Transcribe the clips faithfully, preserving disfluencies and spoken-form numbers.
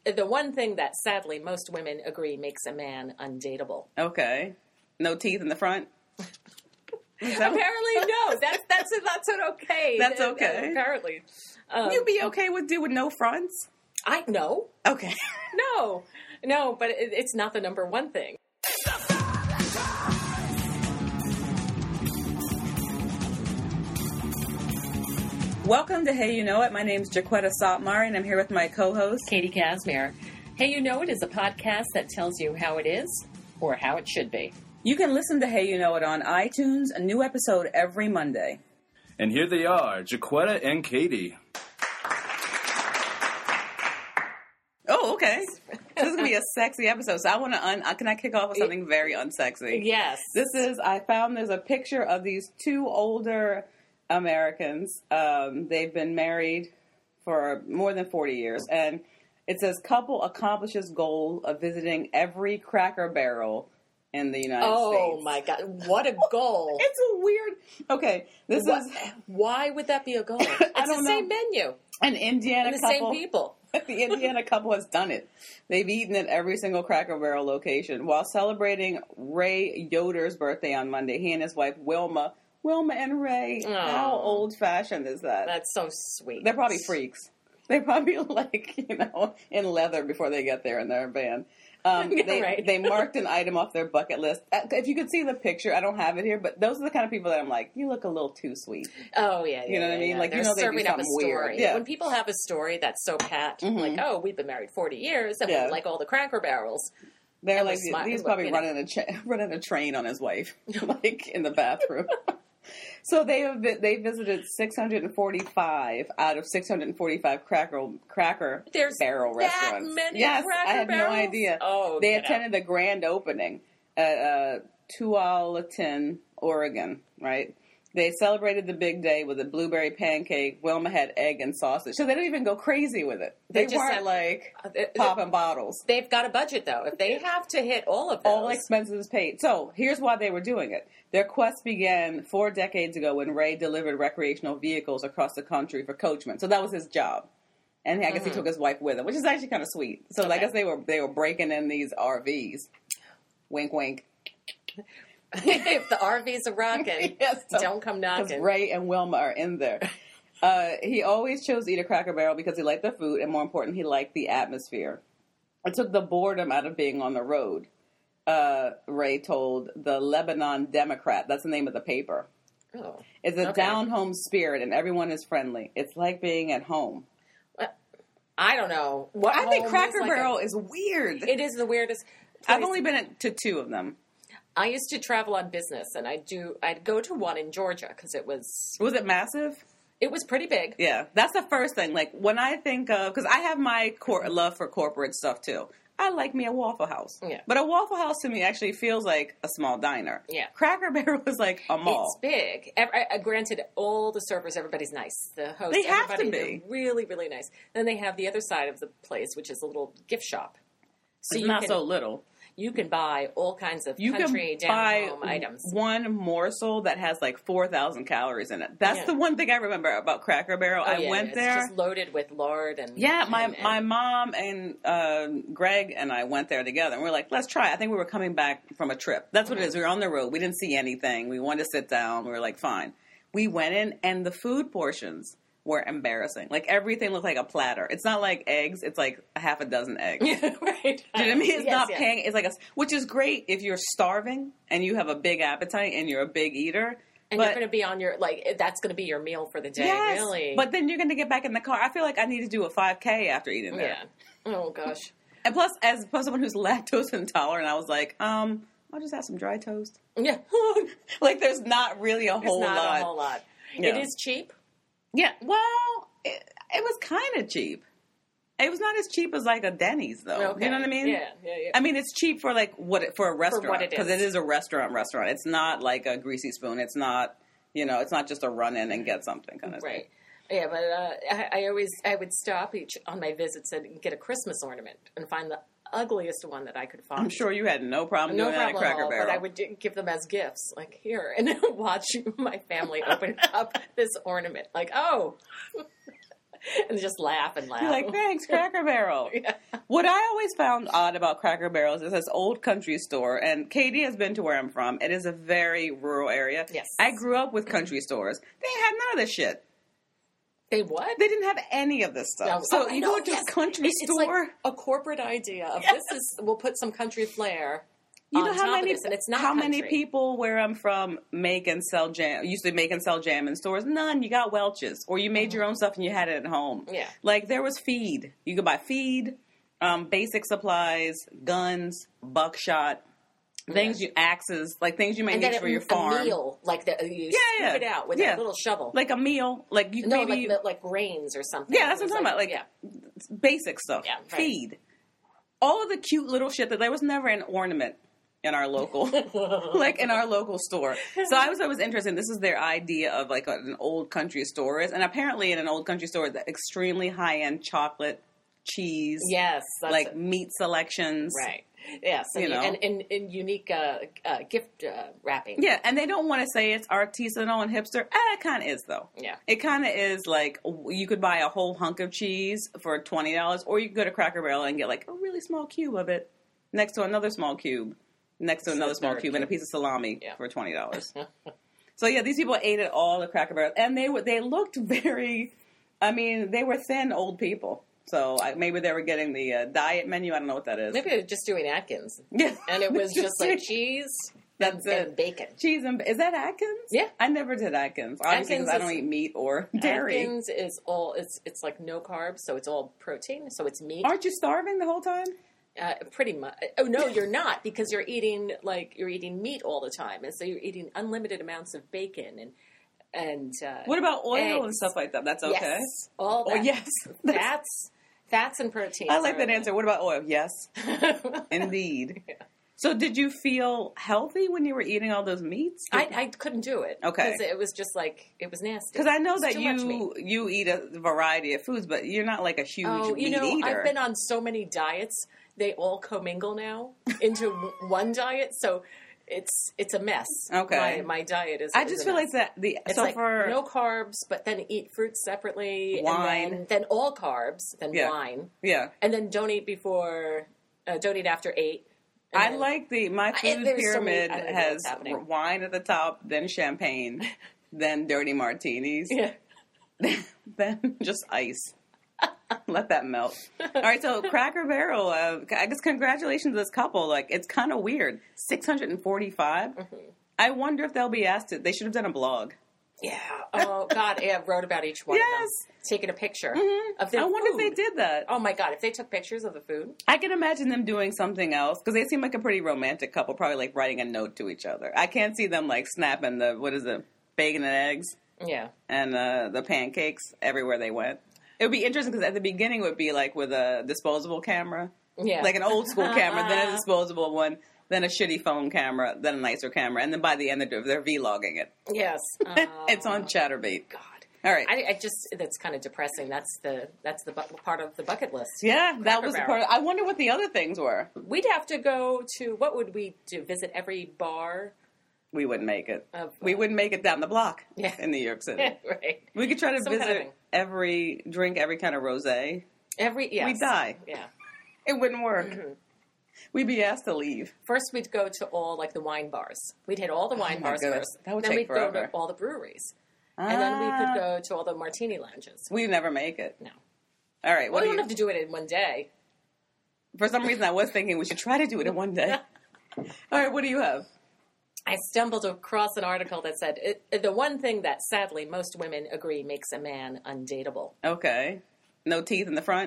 the one thing that sadly most women agree makes a man undateable. Okay. No teeth in the front? Apparently, no. That's that's that's not okay. That's okay. Apparently, um, you'd be okay with dude with no fronts? I no. Okay. No, no, but it, it's not the number one thing. Welcome to Hey You Know It. My name's Jaquetta Sotmari, and I'm here with my co-host, Katie Casimir. Hey You Know It is a podcast that tells you how it is or how it should be. You can listen to Hey You Know It on iTunes, a new episode every Monday. And here they are, Jaquetta and Katie. Oh, okay. This is going to be a sexy episode. So I want to, un- can I kick off with something very unsexy? Yes. This is, I found there's a picture of these two older Americans. Um, they've been married for more than forty years. And it says, couple accomplishes goal of visiting every Cracker Barrel in the United oh, States. Oh, my God. What a goal. It's a weird... Okay, this what, is... Why would that be a goal? It's I don't the know. same menu. An Indiana and the couple... same people. The Indiana couple has done it. They've eaten at every single Cracker Barrel location. While celebrating Ray Yoder's birthday on Monday, he and his wife, Wilma... Wilma and Ray, oh, how old-fashioned is that? That's so sweet. They're probably freaks. They're probably, like, you know, in leather before they get there in their van. Um, they, right. they marked an item off their bucket list. If you could see the picture, I don't have it here, but those are the kind of people that I'm like, you look a little too sweet. Oh, yeah. yeah you know what yeah, I mean? Yeah. Like, They're you know, they do serving up something a story. weird. Yeah. When people have a story that's so pat, mm-hmm. like, oh, we've been married forty years, and yeah. we like all the Cracker Barrels. They're and like, smart, he's probably you know. running a, cha- running a train on his wife, like, in the bathroom. So they have they visited six hundred forty-five out of six hundred forty-five Cracker Cracker There's Barrel that restaurants. Many yes, Cracker I had Barrels? no idea. Oh, they yeah. attended the grand opening at uh, Tualatin, Oregon. Right? They celebrated the big day with a blueberry pancake. Wilma had egg and sausage, so they don't even go crazy with it. They, They just weren't have- like uh, they- popping bottles. They've got a budget, though. If they have to hit all of those. All expenses paid. So here's why they were doing it. Their quest began four decades ago when Ray delivered recreational vehicles across the country for Coachman. So that was his job. And I guess mm-hmm. he took his wife with him, which is actually kind of sweet. So okay. I guess they were they were breaking in these R Vs. Wink, wink. If the R Vs are rocking, yes, so, don't come knocking. Ray and Wilma are in there. Uh, he always chose to eat a Cracker Barrel because he liked the food, and more important, he liked the atmosphere. It took the boredom out of being on the road. Uh, Ray told the Lebanon Democrat, that's the name of the paper. Oh, it's a okay. down-home spirit, and everyone is friendly. It's like being at home. I don't know. What I think Cracker is Barrel like a, is weird. It is the weirdest place. I've only been to two of them. I used to travel on business, and I do. I'd go to one in Georgia because it was. Was it massive? It was pretty big. Yeah, that's the first thing. Like when I think of, because I have my cor- love for corporate stuff too. I like me a Waffle House. Yeah. But a Waffle House to me actually feels like a small diner. Yeah. Cracker Barrel is like a mall. It's big. Every, uh, granted, all the servers, everybody's nice. The host, they have everybody, to be. They're really, really nice. Then they have the other side of the place, which is a little gift shop. So it's you not can, so little. You can buy all kinds of you country can buy down-home items. One morsel that has like four thousand calories in it. That's yeah. the one thing I remember about Cracker Barrel. Oh, I yeah, went it's there. It's just loaded with lard and... Yeah, my, and, and, my mom and uh, Greg and I went there together. And we were like, let's try it. I think we were coming back from a trip. That's what mm-hmm. it is. We were on the road. We didn't see anything. We wanted to sit down. We were like, fine. We went in, and the food portions were embarrassing. Like, everything looked like a platter. It's not like eggs. It's like a half a dozen eggs. Yeah, right. Do you know what I mean? It's yes, not yes. paying. It's like a, which is great if you're starving and you have a big appetite and you're a big eater. And but, you're going to be on your, like, that's going to be your meal for the day, yes, really. But then you're going to get back in the car. I feel like I need to do a five K after eating there. Yeah. Oh, gosh. And plus, as someone who's lactose intolerant, I was like, um, I'll just have some dry toast. Yeah. Like, there's not really a whole not lot. a whole lot. Yeah. It is cheap. Yeah. Well, it, it was kind of cheap. It was not as cheap as like a Denny's, though. Okay. You know what I mean? Yeah, yeah, yeah. I mean, it's cheap for like what it, for a restaurant, for what it is, because it is a restaurant. Restaurant. It's not like a Greasy Spoon. It's not, you know, it's not just a run in and get something kind of right. thing. Yeah, but uh, I, I always I would stop each on my visits and get a Christmas ornament and find the ugliest one that I could find. I'm sure you had no problem no doing problem that at Cracker at all, Barrel. But I would do, give them as gifts, like here, and watch my family open up this ornament. Like, oh. and just laugh and laugh. You're like, thanks, Cracker Barrel. Yeah. What I always found odd about Cracker Barrel is this old country store, and Katie has been to where I'm from. It is a very rural area. Yes. I grew up with country stores. They had none of this shit. They what? They didn't have any of this stuff. No, so oh, I you know, go to yes. a country It's store. like a corporate idea of Yes. this is, we'll put some country flair You on know how top many of this, and it's not how country. many people where I'm from make and sell jam used to make and sell jam in stores? None. You got Welch's, or you made your own stuff and you had it at home. Yeah. Like there was feed. You could buy feed, um, basic supplies, guns, buckshot, things you axes, like things you may And need then for a, your farm. a meal, like the, you Yeah, scoop yeah. it out with Yeah. a little shovel. Like a meal, like you no, maybe like, like grains or something. yeah, that's what It I'm was talking about. Like yeah. basic stuff, Yeah, right. feed, all of the cute little shit that there was never an ornament in our local, like in our local store. So I was always interested. This is their idea of like what an old country store is, and apparently in an old country store, the extremely high end chocolate, cheese, Yes, that's like it. meat selections, Right. Yes, and, You know. and, and, and unique uh, uh, gift uh, wrapping. Yeah, and they don't want to say it's artisanal and hipster. Eh, it kind of is though. Yeah. It kind of is like you could buy a whole hunk of cheese for twenty dollars, or you could go to Cracker Barrel and get like a really small cube of it next to another small cube, next to It's another the small third cube, and a cube. piece of salami Yeah. for twenty dollars. So yeah, these people ate at all the Cracker Barrel, and they were they looked very. I mean, they were thin old people. So I, maybe they were getting the uh, diet menu. I don't know what that is. Maybe they were just doing Atkins. Yeah, And it was just like like cheese That's and it. bacon. Cheese and is that Atkins? Yeah. I never did Atkins. Obviously, because Atkins I don't is- eat meat or dairy. Atkins is all, it's, it's like no carbs, so it's all protein, so it's meat. Aren't you starving the whole time? Uh, pretty much. Oh no, you're not, because you're eating like you're eating meat all the time, and so you're eating unlimited amounts of bacon and and. Uh, What about oil and eggs. stuff like that? That's okay. Yes, all Oh that. yes, Fats, fats and protein. I like that answer. What about oil? Yes, indeed. So, did you feel healthy when you were eating all those meats? I, I couldn't do it. Okay. because it was just like it was nasty. Because I know It's that too much meat. you you eat a variety of foods, but you're not like a huge Oh, meat you know, eater. I've been on so many diets; they all commingle now into one diet. So it's it's a mess. Okay. my, my diet is. I is just a feel mess. like that the It's so like for no carbs, but then eat fruits separately, Wine. and then, then all carbs, then Yeah. wine, yeah. and then don't eat before, uh, don't eat after eight. and I then- like the my food there's so many- pyramid I don't know has what's happening. wine at the top, then champagne, then dirty martinis, Yeah. then just ice. Let that melt. All right, so Cracker Barrel. Uh, I guess congratulations to this couple. Like it's kind of weird. Six hundred and forty-five. Mm-hmm. I wonder if they'll be asked to. They should have done a blog. Yeah. Oh God, yeah. I wrote about each one. Of Yes. them. Taking a picture Mhm. of their I wonder food. if they did that. Oh my God, if they took pictures of the food. I can imagine them doing something else because they seem like a pretty romantic couple. Probably like writing a note to each other. I can't see them like snapping the what is it, bacon and eggs Yeah. and uh, the pancakes everywhere they went. It would be interesting because at the beginning it would be like with a disposable camera, Yeah. like an old school camera, then a disposable one, then a shitty phone camera, then a nicer camera, and then by the end they're, they're vlogging it. Yes. It's on Uh, Chatterbait. God. All right. I, I just that's kind of depressing. That's the that's the bu- part of the bucket list. yeah, that Cracker was the Barrel. part. I wonder what the other things were. We'd have to go to what would we do? Visit every bar. We wouldn't make it. Of, We wouldn't make it down the block Yeah. in New York City. right. We could try to Some kind of visit thing. every, drink every kind of rosé. Every yes. We'd die. Yeah. It wouldn't work. Mm-hmm. We'd be asked to leave. First, we'd go to all like the wine bars. We'd hit all the wine Oh my bars goodness. first. That would then take we'd forever. go to all the breweries, and then we Ah. could go to all the martini lounges. We'd never make it. No. All right. Well, What you do don't you, have to do it in one day. for some reason, I was thinking we should try to do it in one day. All right. What do you have? I stumbled across an article that said it, the one thing that sadly most women agree makes a man undateable. Okay. No teeth in the front.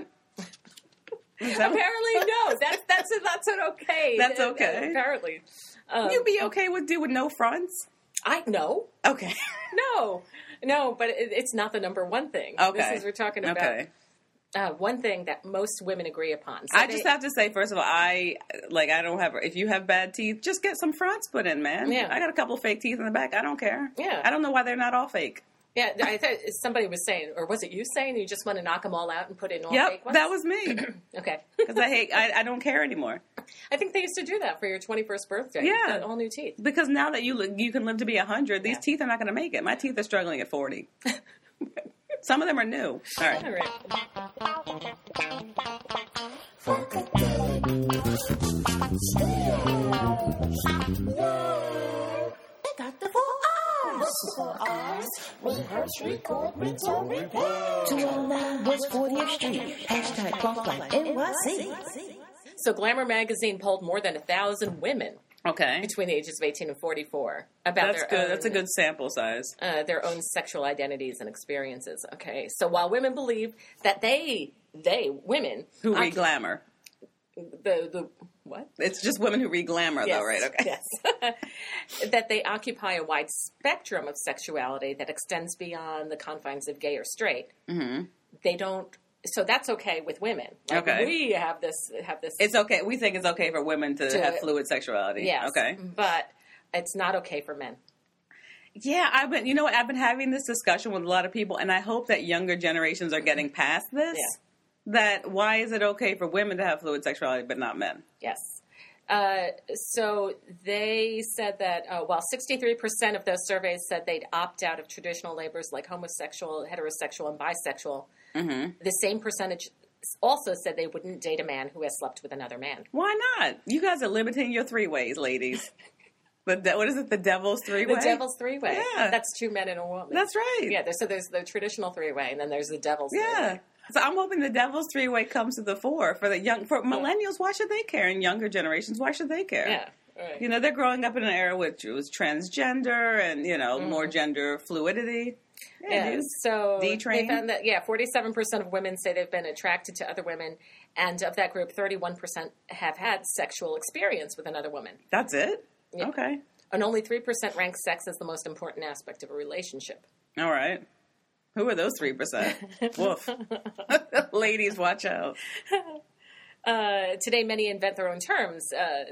Is that- Apparently, no. That's that's that's an okay. That's Uh, okay. Apparently, um, You'd be okay with do with no fronts? I no, Okay. no, no. But it, it's not the number one thing. Okay. This is we're talking about Okay. uh, one thing that most women agree upon. So I they- just have to say, first of all, I like I don't have. If you have bad teeth, just get some fronts put in, man. Yeah. I got a couple fake teeth in the back. I don't care. Yeah. I don't know why they're not all fake. Yeah, I thought somebody was saying, or was it you saying you just want to knock them all out and put in all Yep, fake ones? that was me. Okay. Because I hate. I, I don't care anymore. I think they used to do that for your twenty-first birthday. Yeah. Get all new teeth. Because now that you look, you can live to be a hundred. These Yeah. teeth are not going to make it. My teeth are struggling at forty. Some of them are new. All right. All right. Got the four R's. Four R's. Rehearse, record, rinse, repeat. two oh nine West fortieth Street. Hashtag Funk Life N Y C. So Glamour magazine polled more than a thousand women Okay. between the ages of eighteen and forty-four about That's their good. own, That's a good sample size. uh, their own sexual identities and experiences. Okay, so while women believe that they, they women Who occup- read glamour. the the what? It's just women who read glamour, Yes, though, right? Okay. Yes. That they occupy a wide spectrum of sexuality that extends beyond the confines of gay or straight. Mm-hmm. They don't. So that's okay with women. Like, Okay. we have this have this. It's okay. We think it's okay for women to, To- have fluid sexuality. yes, Okay. but it's not okay for men. Yeah, I've been. You know what? I've been having this discussion with a lot of people, and I hope that younger generations are getting past this. Yeah. That why is it okay for women to have fluid sexuality but not men? Yes. Uh, so they said that uh, while sixty-three percent of those surveys said they'd opt out of traditional labels like homosexual, heterosexual, and bisexual, Mm-hmm. the same percentage also said they wouldn't date a man who has slept with another man. Why not? You guys are limiting your three ways, ladies. The de- what is it? The devil's three way. The devil's three-way. Yeah. That's two men and a woman. That's right. Yeah, there's, so there's the traditional three-way, and then there's the devil's Yeah. three-way. So I'm hoping the devil's three way comes to the fore for the young for millennials. Why should they care? And younger generations, why should they care? Yeah. Right. You know, they're growing up in an era which was transgender and, you know, more gender fluidity. Yeah, Yeah, dude. so D-train? they found that, yeah, forty-seven percent of women say they've been attracted to other women, and of that group, thirty-one percent have had sexual experience with another woman. That's it? Yeah. Okay. And only three percent rank sex as the most important aspect of a relationship. All right. Who are those three percent? Woof. Ladies, watch out. Uh, today, many invent their own terms.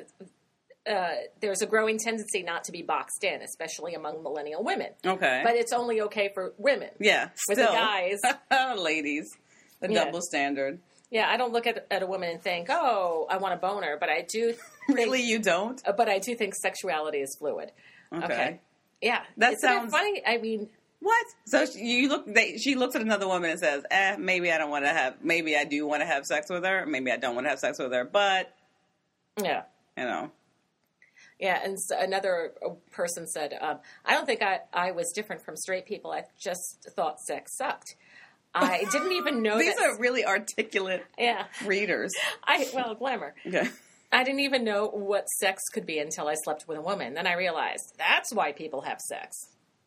Uh, uh, there's a growing tendency not to be boxed in, especially among millennial women. Okay. But it's only okay for women. yeah, With still. the guys. Ladies. The Yeah. double standard. Yeah, I don't look at, at a woman and think, oh, I want a boner, but I do think, Really, you don't? uh, but I do think sexuality is fluid. Okay. Yeah. That Isn't it sounds- funny. I mean, What? So she, you look. They, she looks at another woman and says, "Eh, maybe I don't want to have. Maybe I do want to have sex with her. Maybe I don't want to have sex with her. But yeah. you know, Yeah, and so another person said, um, I don't think I, I was different from straight people. I just thought sex sucked. I didn't even know these that. are really articulate Yeah. readers. I Well, glamour. Okay. I didn't even know what sex could be until I slept with a woman. Then I realized that's why people have sex.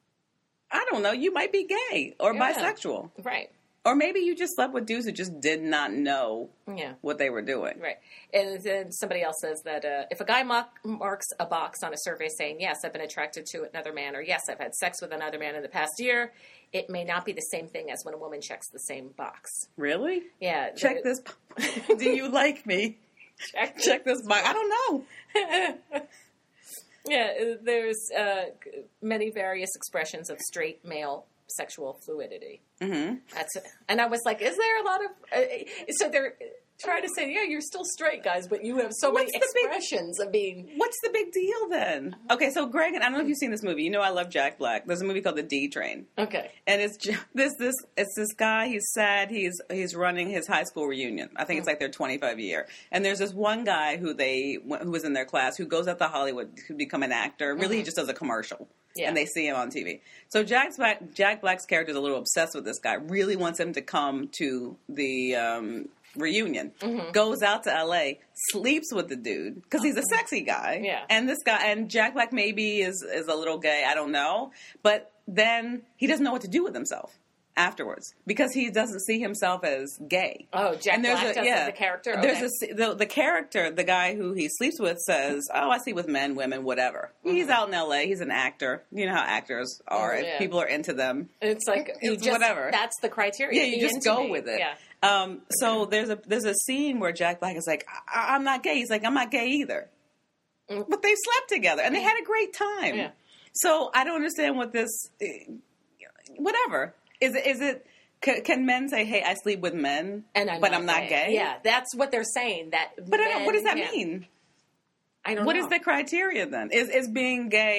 I don't know. You might be gay or Yeah. bisexual, Right. or maybe you just slept with dudes who just did not know Yeah. what they were doing. Right. And then somebody else says that uh, if a guy mock, marks a box on a survey saying, yes, I've been attracted to another man, or yes, I've had sex with another man in the past year, it may not be the same thing as when a woman checks the same box. Really? Yeah. Check the- this. Do you like me? Check, Check this box. I don't know. Yeah, uh, there's uh, many various expressions of straight male sexual fluidity. Mm-hmm. That's and I was like, is there a lot of? Uh, so they're trying to say, yeah, you're still straight, guys, but you have so What's many the big- expressions of being. What's the big deal then? Okay, so Greg, and I don't know if you've seen this movie. You know I love Jack Black. There's a movie called The D Train. Okay. And it's ju- this this it's this guy. He's sad. He's he's running his high school reunion. I think it's like their twenty-five year. And there's this one guy who they who was in their class who goes out to Hollywood to become an actor. Really, he just does a commercial. Yeah. And they see him on T V. So Jack Black, Jack Black's character is a little obsessed with this guy. Really wants him to come to the um, reunion. Goes out to L A, sleeps with the dude because he's a sexy guy. Yeah. And this guy and Jack Black maybe is is a little gay. I don't know, but then he doesn't know what to do with himself afterwards because he doesn't see himself as gay. Oh, Jack And there's Black a- does yeah. the character. Okay. There's a the, the character, the guy who he sleeps with, says, "Oh, I sleep with men, women, whatever." He's out in L A. He's an actor. You know how actors are. Oh, If yeah. people are into them. It's like you It's just, whatever. That's the criteria. Yeah, you Be just into go me. with it. Yeah. Um, so there's a there's a scene where Jack Black is like, I- "I'm not gay." He's like, "I'm not gay either," Mm. but they slept together and they had a great time. Yeah. So I don't understand what this. eh, Whatever is it? Is it? Can, can men say, "Hey, I sleep with men, And I'm but not I'm not gay"? Yeah, that's what they're saying. That. But I don't, what does that men- yeah. mean? I don't What know. is the criteria then? Is is being gay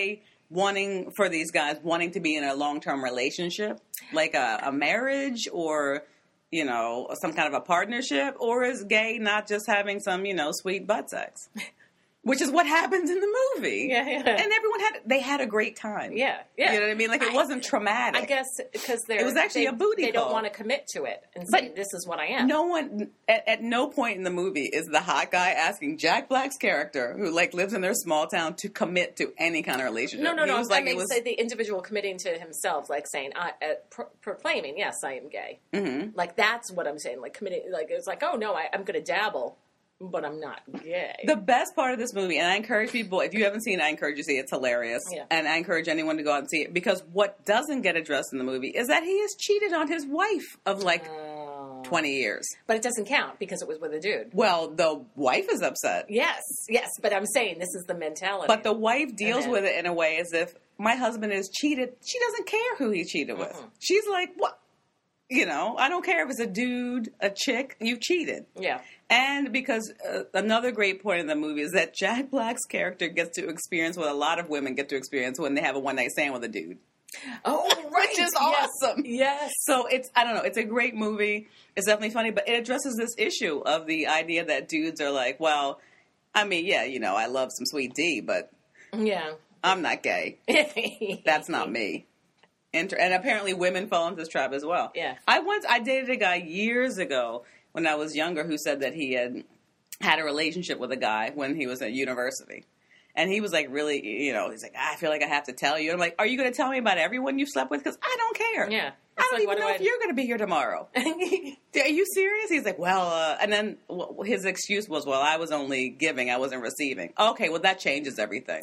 wanting for these guys wanting to be in a long-term relationship, like a, a marriage or, you know, some kind of a partnership, or is gay not just having some, you know, sweet butt sex? Which is what happens in the movie. Yeah, yeah. And everyone had, they had a great time. Yeah, yeah. You know what I mean? Like, it I- wasn't traumatic. I guess because they're It was actually they, a booty They call. don't want to commit to it and But say, this is what I am. No one, at, at no point in the movie is the hot guy asking Jack Black's character, who, like, lives in their small town, to commit to any kind of relationship. No, no, He no. was like, I mean, it was, say the individual committing to himself, like saying, I, uh, pro- proclaiming, yes, I am gay. Mhm. Like, that's what I'm saying. Like, committing, like, it's like, oh, no, I, I'm going to dabble, but I'm not gay. The best part of this movie, and I encourage people, if you haven't seen it, I encourage you to see it. It's hilarious. Yeah. And I encourage anyone to go out and see it, because what doesn't get addressed in the movie is that he has cheated on his wife of like Oh. twenty years. But it doesn't count because it was with a dude. Well, the wife is upset. Yes, yes, but I'm saying this is the mentality. But the wife deals then- with it in a way as if my husband is cheated. She doesn't care who he cheated with. Mhm. She's like, what? You know, I don't care if it's a dude, a chick, you cheated. Yeah. And because uh, another great point in the movie is that Jack Black's character gets to experience what a lot of women get to experience when they have a one night stand with a dude. Oh, right. Which is Yes. awesome. Yes. So it's, I don't know, it's a great movie. It's definitely funny, but it addresses this issue of the idea that dudes are like, well, I mean, yeah, you know, I love some sweet D, but Yeah. I'm not gay. That's not me. And, and apparently women fall into this trap as well. Yeah. I once, I dated a guy years ago when I was younger who said that he had had a relationship with a guy when he was at university. And he was like, really, you know, he's like, I feel like I have to tell you. I'm like, are you going to tell me about everyone you've slept with? Because I don't care. Yeah. I It's don't like, even what do know I if do? you're going to be here tomorrow. Are you serious? He's like, well, uh, and then w- his excuse was, well, I was only giving, I wasn't receiving. Okay, well, that changes everything.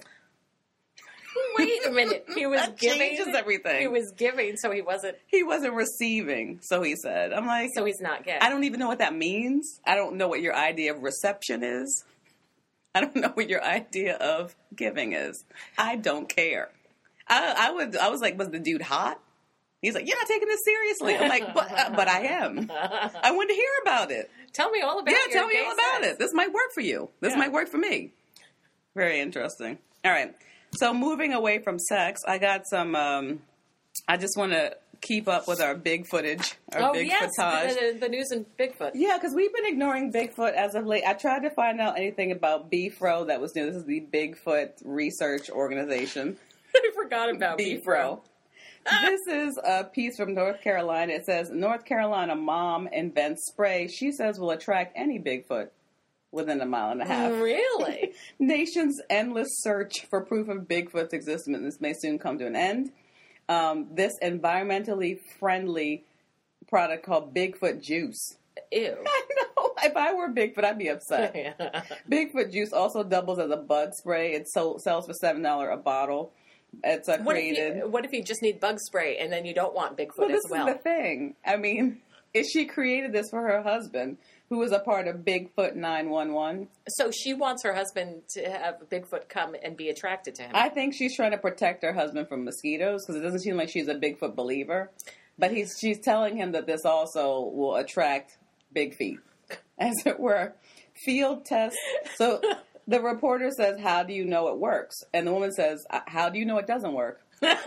Wait a minute. He was That giving. changes everything. He was giving, so he wasn't. He wasn't receiving, so he said. I'm like, So he's not gay. I don't even know what that means. I don't know what your idea of reception is. I don't know what your idea of giving is. I don't care. I, I would. I was like, was the dude hot? He's like, you're not taking this seriously. I'm like, but, uh, but I am. I want to hear about it. Tell me all about Yeah, your tell me gay all about sex. it. This might work for you. This Yeah. might work for me. Very interesting. All right. So moving away from sex, I got some. Um, I just want to keep up with our big footage, our Oh, big yes. footage. The, the, the news in Bigfoot. Yeah, because we've been ignoring Bigfoot as of late. I tried to find out anything about B F R O that was new. This is the Bigfoot Research Organization. I forgot about B F Bigfoot. R O. This is a piece from North Carolina. It says, North Carolina mom invents spray she says will attract any Bigfoot within a mile and a half. Really? Nation's endless search for proof of Bigfoot's existence may soon come to an end. Um, this environmentally friendly product called Bigfoot Juice. Ew. I know. If I were Bigfoot, I'd be upset. Bigfoot Juice also doubles as a bug spray. It sold, sells for seven dollars a bottle. It's uh, What if, created. you, what if you just need bug spray and then you don't want Bigfoot Well, as this well? is the thing. I mean, if she created this for her husband, who was a part of Bigfoot nine one one. So she wants her husband to have Bigfoot come and be attracted to him. I think she's trying to protect her husband from mosquitoes because it doesn't seem like she's a Bigfoot believer. But he's she's telling him that this also will attract big feet, as it were. Field tests. So the reporter says, how do you know it works? And the woman says, how do you know it doesn't work?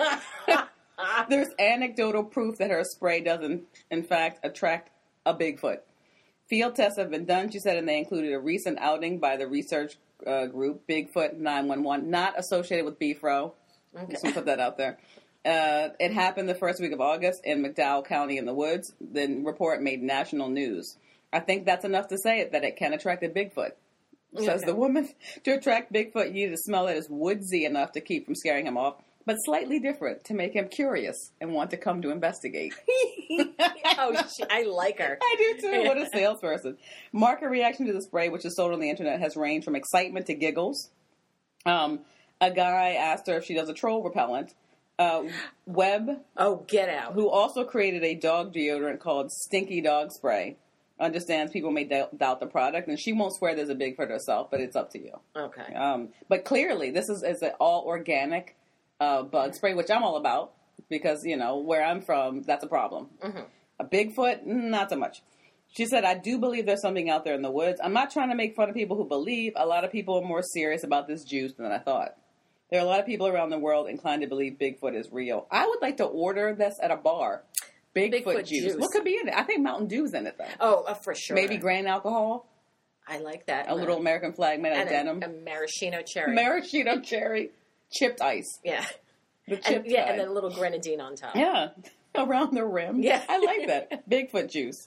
There's anecdotal proof that her spray doesn't, in fact, attract a Bigfoot. Field tests have been done, she said, and they included a recent outing by the research uh, group, Bigfoot nine one one, not associated with B F R O. Okay. Just want to put that out there. Uh, it happened the first week of August in McDowell County in the woods. The report made national news. I think that's enough to say it, that it can attract a Bigfoot. Says Okay. the woman. To attract Bigfoot, you need to smell it as woodsy enough to keep from scaring him off, but slightly different to make him curious and want to come to investigate. Oh, she, I like her. I do too. What a salesperson. Market reaction to the spray, which is sold on the internet, has ranged from excitement to giggles. Um, a guy asked her if she does a troll repellent. Uh, Webb, Oh, get out. who also created a dog deodorant called Stinky Dog Spray, understands people may doubt doubt the product, and she won't swear there's a Bigfoot herself, but it's up to you. Okay. Um, but clearly, this is, is an all organic uh, bug spray, which I'm all about because, you know, where I'm from, that's a problem. Mm-hmm. A Bigfoot, not so much. She said, I do believe there's something out there in the woods. I'm not trying to make fun of people who believe. A lot of people are more serious about this juice than I thought. There are a lot of people around the world inclined to believe Bigfoot is real. I would like to order this at a bar. Bigfoot, Bigfoot juice. juice. What could be in it? I think Mountain Dew's in it, though. Oh, uh, for sure. Maybe grain alcohol. I like that. A little American flag made out of and denim. a, a maraschino cherry. Maraschino cherry. Chipped ice. yeah. The And, chipped yeah, kind. and then a little grenadine on top. Yeah. Around the rim. Yeah. I like that. Bigfoot juice.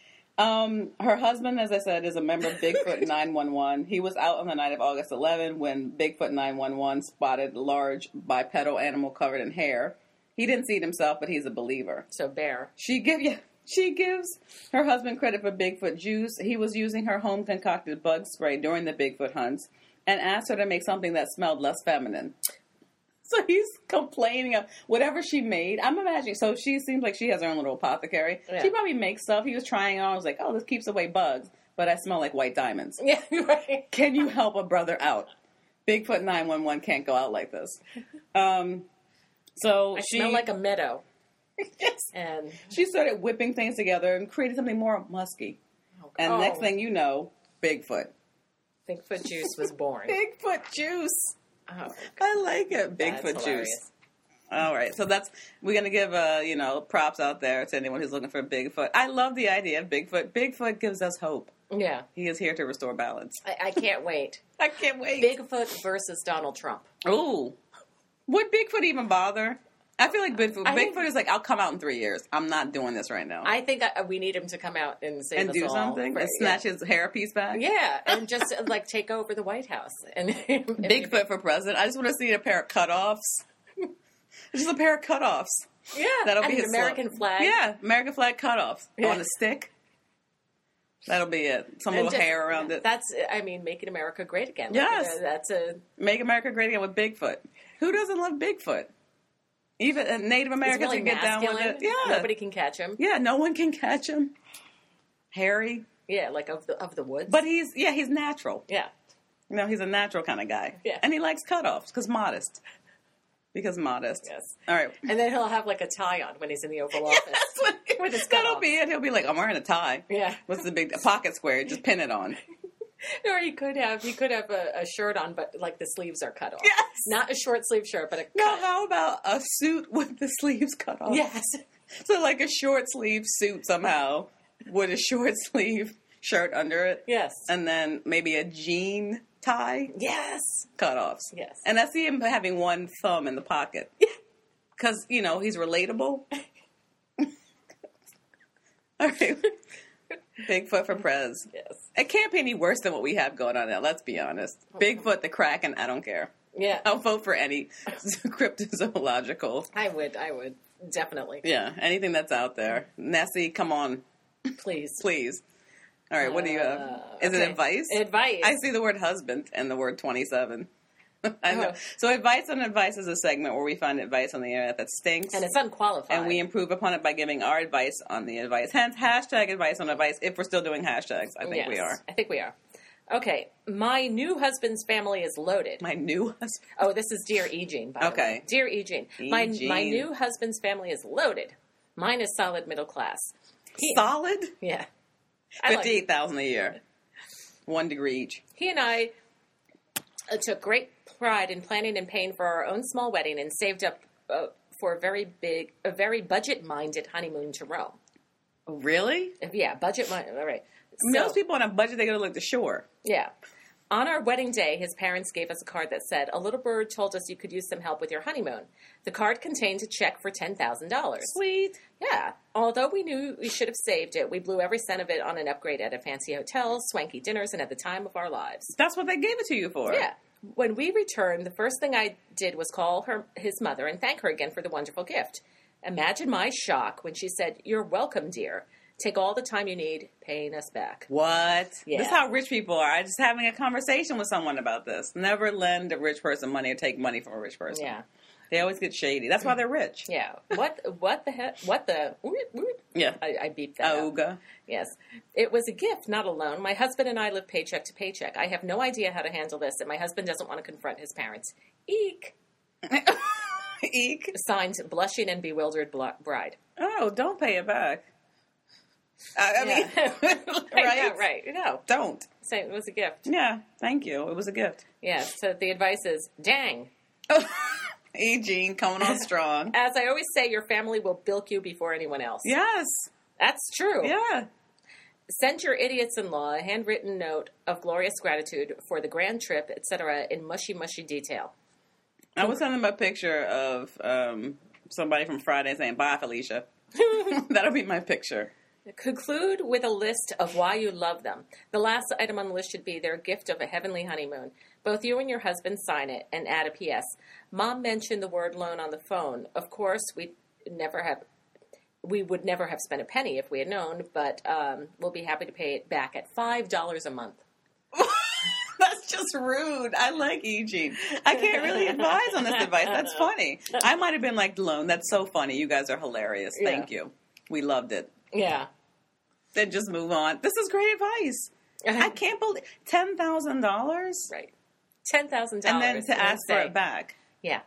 Um, her husband, as I said, is a member of Bigfoot nine one one. He was out on the night of August eleventh when Bigfoot nine one one spotted a large bipedal animal covered in hair. He didn't see it himself, but he's a believer. So bear. She give yeah, she gives her husband credit for Bigfoot juice. He was using her home concocted bug spray during the Bigfoot hunts and asked her to make something that smelled less feminine. So he's complaining of whatever she made. I'm imagining. So she seems like she has her own little apothecary. Yeah. She probably makes stuff. He was trying it on. I was like, oh, this keeps away bugs, but I smell like white diamonds. Yeah, right. Can you help a brother out? Bigfoot nine one one can't go out like this. Um, so I she smell like a meadow. yes. And She started whipping things together and created something more musky. And oh, next thing you know, Bigfoot. Bigfoot juice was born. Bigfoot juice. Oh, I like it. that's Bigfoot hilarious. juice. All right, so that's we're gonna give uh you know props out there to anyone who's looking for Bigfoot. I love the idea of Bigfoot. Bigfoot gives us hope. Yeah. He is here to restore balance. I, I can't wait. I can't wait. Bigfoot versus Donald Trump. Ooh, would Bigfoot even bother? I feel like Bigfoot. I Bigfoot think- is like, I'll come out in three years. I'm not doing this right now. I think I, we need him to come out and save and us do all. something For- and snatch his hairpiece back. Yeah, and just uh, like take over the White House and Bigfoot for president. I just want to see a pair of cutoffs. Just a pair of cutoffs. Yeah, That'll and be an his American slogan. flag. Yeah, American flag cutoffs Yeah. on a stick. That'll be it. Some And little just- hair around it. That's, I mean, making America great again. Like, Yes. uh, that's a. Make America great again with Bigfoot. Who doesn't love Bigfoot? Even uh, Native He's Americans really can get down with masculine. it. Yeah, Nobody can catch him. yeah, no one can catch him. Hairy, Yeah, like of the of the woods. but he's yeah, he's natural. yeah, You know, he's a natural kind of guy. Yeah. And he likes cutoffs because modest. Because modest. yes. All right. And then he'll have like a tie on when he's in the Oval Office. That's what With his that'll cutoffs. be it. He'll be like, I'm wearing a tie. Yeah. What's the big a pocket square? Just pin it on. Or he could have he could have a, a shirt on, but like the sleeves are cut off. Yes. Not a short sleeve shirt, but a No, cut. how about a suit with the sleeves cut off? Yes. So like a short sleeve suit somehow with a short sleeve shirt under it. Yes. And then maybe a jean tie Yes. cutoffs. Yes. And I see him having one thumb in the pocket. Because, you know, he's relatable. All right. Bigfoot for Prez. Yes. It can't be any worse than what we have going on now, let's be honest. Bigfoot, the Kraken, I don't care. Yeah. I'll vote for any cryptozoological. I would. I would definitely. Yeah, anything that's out there. Nessie, come on, Please. please. All right, what do you have? Uh, Is it okay. advice? Advice. I see the word husband and the word twenty-seven. I know. Oh. So advice on advice is a segment where we find advice on the internet that stinks. and it's unqualified. and we improve upon it by giving our advice on the advice. Hence, hashtag advice on advice, if we're still doing hashtags. I think Yes, we are. I think we are. Okay. My new husband's family is loaded. My new husband. Oh, this is Dear E. Jean, by the Okay. way. Dear E. Jean. My, E. my Jean. new husband's family is loaded. Mine is solid middle class. He, Solid? yeah. I like- fifty-eight thousand a year. One degree each. He and I uh, took great pride in planning and paying for our own small wedding and saved up uh, for a very big, a very budget-minded honeymoon to Rome. Really? Yeah, budget-minded. All right. Most So- people on a budget, they go to like the shore. Yeah. On our wedding day, his parents gave us a card that said, "A little bird told us you could use some help with your honeymoon." The card contained a check for ten thousand dollars. Sweet. Yeah. Although we knew we should have saved it, we blew every cent of it on an upgrade at a fancy hotel, swanky dinners, and at the time of our lives. That's what they gave it to you for. Yeah. When we returned, the first thing I did was call her, his mother, and thank her again for the wonderful gift. Imagine my shock when she said, "You're welcome, dear. Take all the time you need paying us back." What? Yeah. This is how rich people are. I just having a conversation with someone about this. Never lend a rich person money or take money from a rich person. Yeah. They always get shady. That's why they're rich. Yeah. What What the heck? What the... Yeah. I, I beeped that out. Auga. Yes. It was a gift, not a loan. My husband and I live paycheck to paycheck. I have no idea how to handle this, and my husband doesn't want to confront his parents. Eek. Eek. Signed, blushing and bewildered bl- bride. Oh, don't pay it back. I, I mean, Yeah. right? Yeah, right. No. Don't. Say it was a gift. Yeah, thank you. It was a gift. Yeah. So the advice is, dang. E. Jean coming on strong. As I always say, your family will bilk you before anyone else. Yes. That's true. Yeah. Send your idiots-in-law a handwritten note of glorious gratitude for the grand trip, et cetera, in mushy, mushy detail. I was sending them a picture of um, somebody from Friday saying, bye, Felicia. That'll be my picture. Conclude with a list of why you love them. The last item on the list should be their gift of a heavenly honeymoon. Both you and your husband sign it and add a P S. Mom mentioned the word loan on the phone. Of course, we never have, we would never have spent a penny if we had known, but um, we'll be happy to pay it back at five dollars a month. That's just rude. I like Eugene. I can't really advise on this advice. That's funny. I might have been like, loan, that's so funny. You guys are hilarious. Thank Yeah. you. We loved it. Yeah. Then just move on. This is great advice. I can't believe ten thousand dollars? Right. ten thousand dollars. And then to ask for it back. Yeah.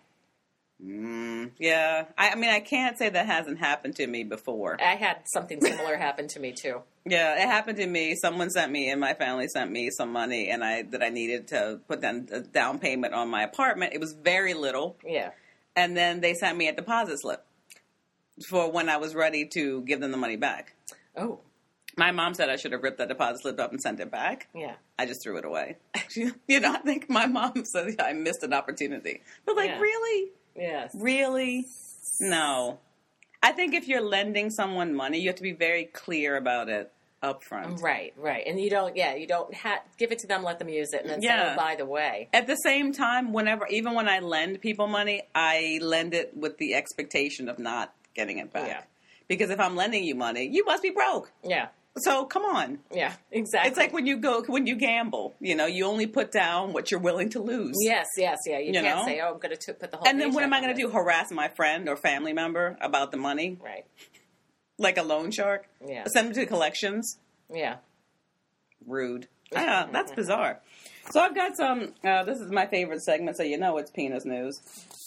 Mm, yeah. I, I mean, I can't say that hasn't happened to me before. I had something similar happen to me, too. Yeah, it happened to me. Someone sent me, and my family sent me some money, and I that I needed to put down a down payment on my apartment. It was very little. Yeah. And then they sent me a deposit slip for when I was ready to give them the money back. Oh. My mom said I should have ripped that deposit slip up and sent it back. Yeah. I just threw it away. You know, I think my mom said I missed an opportunity. But like, Yeah. really? Yes. Really? No. I think if you're lending someone money, you have to be very clear about it up front. Right, right. And you don't, yeah, you don't ha- give it to them, let them use it, and then Yeah. say, oh, by the way. At the same time, whenever, even when I lend people money, I lend it with the expectation of not getting it back. Yeah. Because if I'm lending you money, you must be broke. Yeah. So come on. Yeah, exactly. It's like when you go, when you gamble, you know, you only put down what you're willing to lose. Yes, yes, yeah. You, You can't know? say, oh, I'm going to put the whole And then what paycheck am I on going to this. do? Harass my friend or family member about the money? Right. Like a loan shark? Yeah. Send them to collections? Yeah. Rude. Yeah, that's bizarre. So I've got some, uh, this is my favorite segment, so you know it's penis news.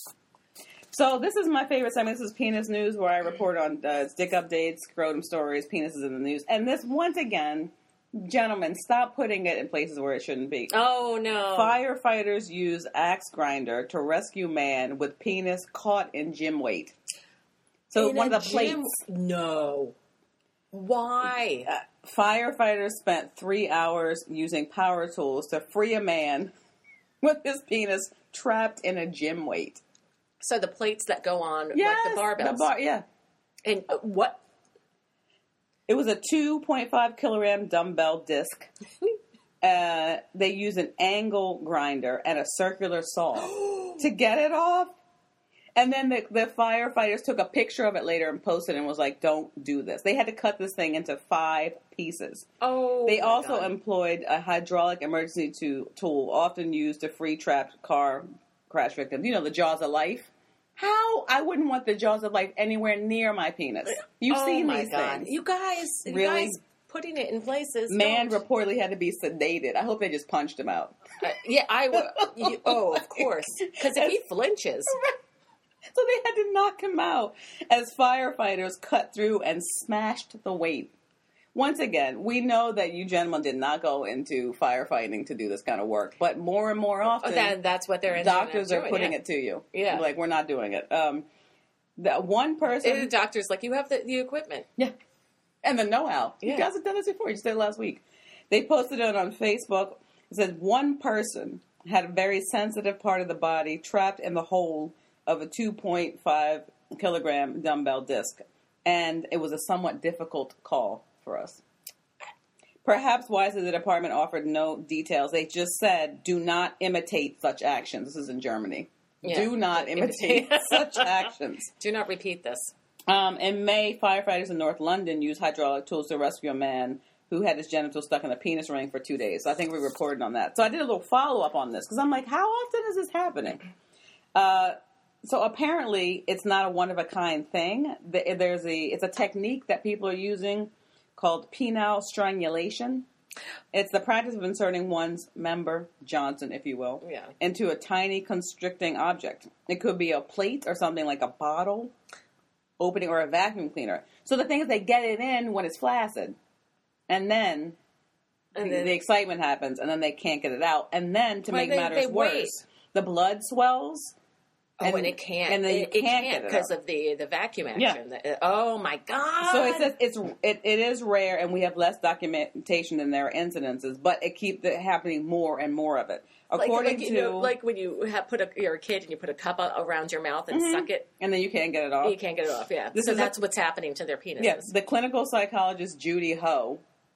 So this is my favorite segment. This is penis news, where I report on uh, dick updates, scrotum stories, penises in the news. And this, once again, gentlemen, stop putting it in places where it shouldn't be. Oh, no. Firefighters use axe grinder to rescue man with penis caught in gym weight. So In one a of the gym- plates. No. Why? Uh, firefighters spent three hours using power tools to free a man with his penis trapped in a gym weight. So the plates that go on, Yes, like the barbells. the bar, yeah. And uh, what? It was a two point five kilogram dumbbell disc. Uh, they used an angle grinder and a circular saw to get it off. And then the, the firefighters took a picture of it later and posted it and was like, don't do this. They had to cut this thing into five pieces. Oh, They my also God. employed a hydraulic emergency to, tool, often used to free trapped car crash victims. You know, the jaws of life. How? I wouldn't want the jaws of life anywhere near my penis. You've oh seen my these God. things. You guys, you Really? guys putting it in places. Man don't. reportedly had to be sedated. I hope they just punched him out. Uh, yeah, I would. You, oh, of course. Because if he flinches. So they had to knock him out as firefighters cut through and smashed the weight. Once again, we know that you gentlemen did not go into firefighting to do this kind of work, but more and more often, Oh, that, that's what they're doctors are doing, putting yeah. it to you. Yeah. Like, we're not doing it. Um, that one person... And the doctor's like, you have the, the equipment. Yeah. And the know-how. Yeah. You guys have done this before. You just did it last week. They posted it on Facebook. It says one person had a very sensitive part of the body trapped in the hole of a two point five kilogram dumbbell disc. And it was a somewhat difficult call for us. Perhaps wisely, the department offered no details. They just said, do not imitate such actions. This is in Germany. Yeah. Do not imitate such actions. Do not repeat this. Um, in May, firefighters in North London used hydraulic tools to rescue a man who had his genitals stuck in a penis ring for two days. So I think we reported on that. So I did a little follow-up on this because I'm like, how often is this happening? Uh, so apparently it's not a one-of-a-kind thing. There's a It's a technique that people are using called penile strangulation. It's the practice of inserting one's member, Johnson, if you will, Yeah. into a tiny constricting object. It could be a plate or something like a bottle opening or a vacuum cleaner. So the thing is, they get it in when it's flaccid, and then, And the, then- the excitement happens, and then they can't get it out. And then, to Well, make they- matters they worse, wait. the blood swells, Oh, and it can't. And then you it, it can't can't get it because up. of the, the vacuum Yeah. action. The- oh, my God. So it says it's it, it is rare, and we have less documentation than there are incidences, but it keeps it happening more and more of it. Like, According like, to, you know, like when you have put a, you're a kid and you put a cup a- around your mouth and suck it, and then you can't get it off. you can't get it off. Yeah, This so is that's a- what's happening to their penises. Yes, the clinical psychologist Judy Ho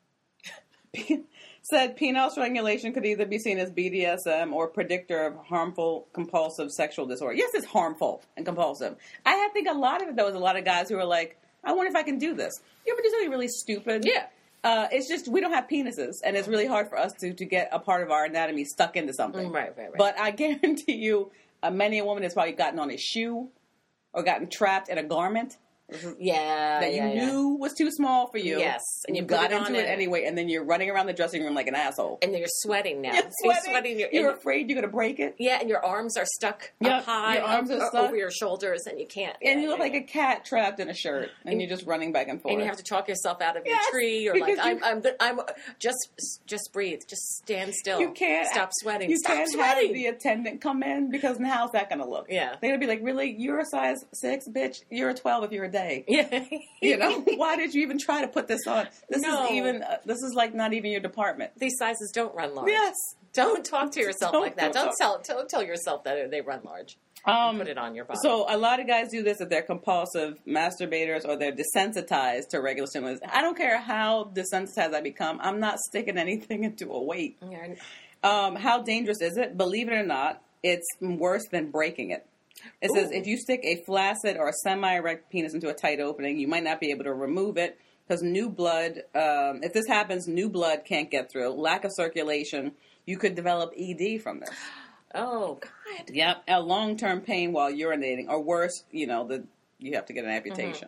said penile strangulation could either be seen as B D S M or predictor of harmful compulsive sexual disorder. Yes, it's harmful and compulsive. I think a lot of it, though, is a lot of guys who are like, I wonder if I can do this. You ever do something really stupid? Yeah. Uh, it's just, we don't have penises, and it's really hard for us to, to get a part of our anatomy stuck into something. Right, right, right. But I guarantee you, uh, many a woman has probably gotten on a shoe or gotten trapped in a garment Yeah, that you yeah, yeah. knew was too small for you. Yes, and you, and you put got it on into it it. anyway, and then you're running around the dressing room like an asshole. And then you're sweating now. You're You're sweating. sweating. You're, You're and- afraid you're going to break it. yeah, and your arms are stuck Yep, up high, your arms up, are o- stuck. over your shoulders, and you can't. And yeah, you look yeah, like yeah. a cat trapped in a shirt, and you're just running back and forth. And you have to talk yourself out of Yes, your tree, or like, because you- I'm, I'm, I'm, just, just breathe, just stand still. You can't stop sweating. You stop can't sweating. have the attendant come in because now how's that going to look? Yeah. They're going to be like, really? You're a size six, bitch. You're a twelve if you're a day. Yeah, You know, why did you even try to put this on? This No. is even. Uh, this is like not even your department. these sizes don't run large. Yes. Don't talk to yourself Don't- like that. don't Don't tell, tell, tell yourself that they run large. Um, Put it on your body. So a lot of guys do this if they're compulsive masturbators or they're desensitized to regular stimulus. I don't care how desensitized I become. I'm not sticking anything into a weight. Yeah. Um, how dangerous is it? Believe it or not, it's worse than breaking it. It says Ooh. if you stick a flaccid or a semi-erect penis into a tight opening, you might not be able to remove it because new blood, um, if this happens, new blood can't get through. Lack of circulation, you could develop E D from this. Oh God. Yep, a long-term pain while urinating, or worse, you know, the you have to get an amputation.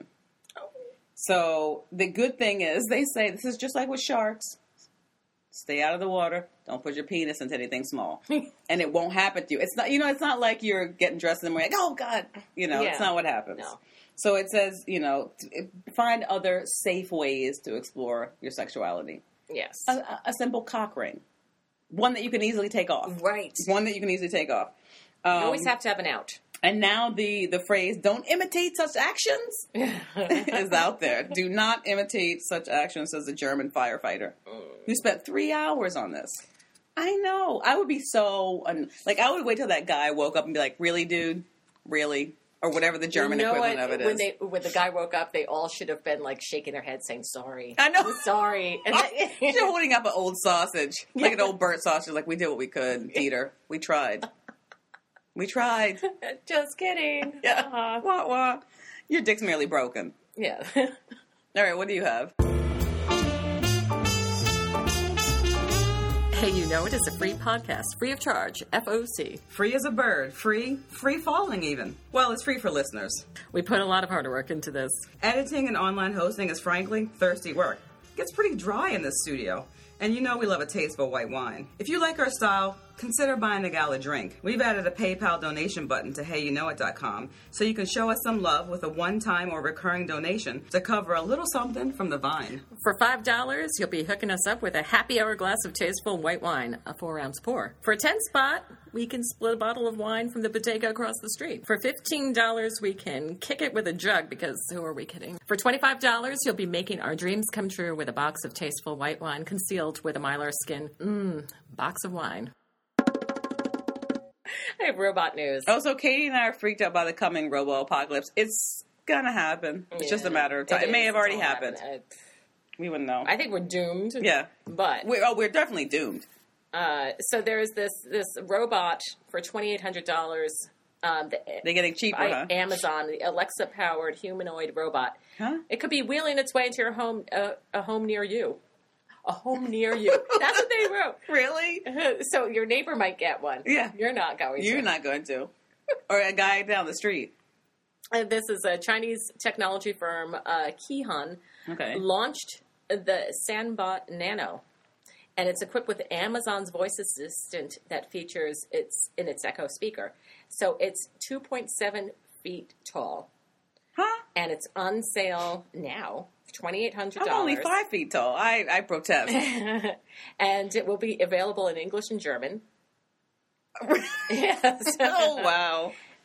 So the good thing is, they say this is just like with sharks. Stay out of the water. Don't put your penis into anything small, and it won't happen to you. It's not, you know, it's not like you're getting dressed in the morning. Like, oh God, you know, Yeah. it's not what happens. No. So it says, you know, t- find other safe ways to explore your sexuality. Yes. A, a- a simple cock ring, one that you can easily take off. Right. One that you can easily take off. Um, You always have to have an out. And now the, the phrase, don't imitate such actions, is out there. Do not imitate such actions, says a German firefighter who spent three hours on this. I know. I would be so, un- like, I would wait till that guy woke up and be like, really, dude? Really? Or whatever the German You know equivalent what? of it when is. They, when the guy woke up, they all should have been like shaking their heads, saying sorry. I know. sorry. And She's holding up an old sausage, like an old burnt sausage, like, we did what we could, Dieter. We tried. We tried. just kidding. Yeah. Uh-huh. Wah, wah. Your dick's merely broken. Yeah. All right, what do you have? Hey, you know it is a free podcast, free of charge, F O C. Free as a bird. Free, free falling even. Well, it's free for listeners. We put a lot of hard work into this. Editing and online hosting is frankly thirsty work. It gets pretty dry in this studio. And you know we love a tasteful white wine. If you like our style, consider buying a gal a drink. We've added a PayPal donation button to hey you know it dot com so you can show us some love with a one-time or recurring donation to cover a little something from the vine. For five dollars, you'll be hooking us up with a happy hour glass of tasteful white wine, a four-ounce pour. For a ten spot, we can split a bottle of wine from the bodega across the street. For fifteen dollars, we can kick it with a jug, because who are we kidding? For twenty-five dollars, you'll be making our dreams come true with a box of tasteful white wine concealed with a Mylar skin. Mmm, box of wine. I have robot news. Oh, so Katie and I are freaked out by the coming robo-apocalypse. It's gonna happen. It's just a matter of time. It, may is. have It's already all happened. happened. We wouldn't know. I think we're doomed. yeah. But We're, oh, we're definitely doomed. Uh, so there's this this robot for twenty-eight hundred dollars. Um, the, They're getting cheaper, by huh? Amazon, the Alexa powered humanoid robot. Huh? It could be wheeling its way into your home, uh, a home near you, a home near you. That's what they wrote. Really? So your neighbor might get one. Yeah. You're not going. You're to. not going to. Or a guy down the street. And this is a Chinese technology firm, uh, Kihan, Okay. launched the Sandbot Nano. And it's equipped with Amazon's voice assistant that features its in its Echo speaker. So it's two point seven feet tall. Huh? And it's on sale now, twenty-eight hundred dollars. I'm only five feet tall. I, I protest. And it will be available in English and German. Yes. Oh, wow.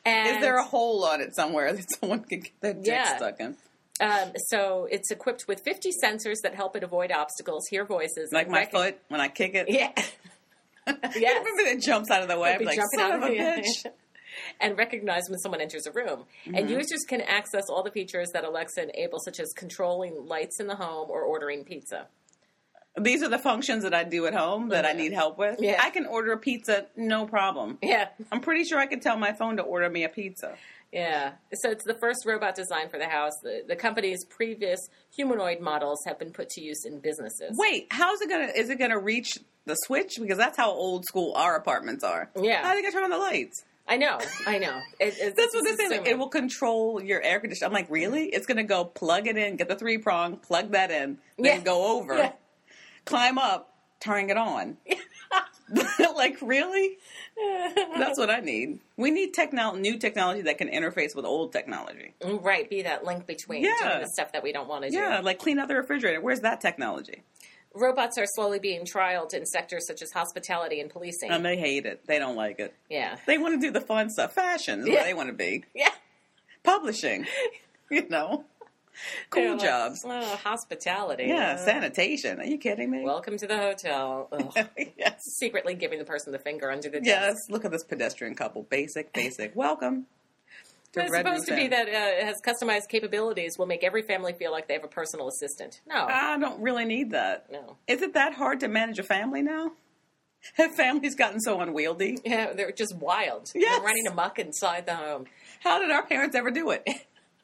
And, Is there a hole on it somewhere that someone can get their dick Yeah. stuck in? Um, so it's equipped with fifty sensors that help it avoid obstacles, hear voices. Like and my rec- foot when I kick it? Yeah. Yes. Remember it jumps out of the way? It'll I'm be like, jumping son out of a yeah. bitch. And recognize when someone enters a room. Mm-hmm. And users can access all the features that Alexa enables, such as controlling lights in the home or ordering pizza. These are the functions that I do at home that I Yeah. need help with. Yeah. I can order a pizza, no problem. Yeah. I'm pretty sure I could tell my phone to order me a pizza. Yeah. So it's the first robot design for the house. The, the company's previous humanoid models have been put to use in businesses. Wait, how's it gonna? Is it gonna reach the switch? Because that's how old school our apartments are. Yeah. How are they gonna turn on the lights? I know. I know. It, it's, That's what it's they say. Like, assuming. it will control your air conditioner. I'm like, really? It's gonna go plug it in, get the three prong, plug that in, then Yeah. go over, Yeah. climb up, turn it on. Like, really? That's what I need. We need technol- new technology that can interface with old technology. Right, be that link between Yeah. doing the stuff that we don't want to do. Yeah, like clean out the refrigerator. Where's that technology? Robots are slowly being trialed in sectors such as hospitality and policing. And they hate it. They don't like it. yeah. They want to do the fun stuff. Fashion is Yeah. where they want to be. Yeah. Publishing. You know. Cool They're like, jobs. oh, hospitality. Yeah, Uh, sanitation. Are you kidding me? Welcome to the hotel. Ugh. yes. Secretly giving the person the finger under the desk. Yes. Look at this pedestrian couple. Basic, basic. Welcome. to But it's Red supposed to Roof be Inn. that uh, it has customized capabilities, will make every family feel like they have a personal assistant. No. I don't really need that. no. Is it that hard to manage a family now? Have families gotten so unwieldy? Yeah, they're just wild. Yes. They're running amok inside the home. How did our parents ever do it?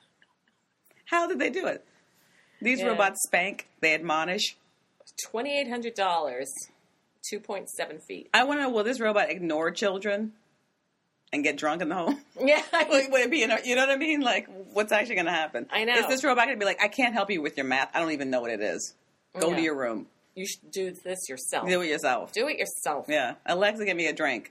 How did they do it? These Yeah. robots spank, they admonish. twenty-eight hundred dollars, two point seven feet. I want to know, will this robot ignore children and get drunk in the home? Yeah. Like, would it be, in a, you know what I mean? Like, what's actually going to happen? I know. Is this robot going to be like, I can't help you with your math. I don't even know what it is. Go Yeah. to your room. You should do this yourself. Do it yourself. Do it yourself. Yeah. Alexa, give me a drink.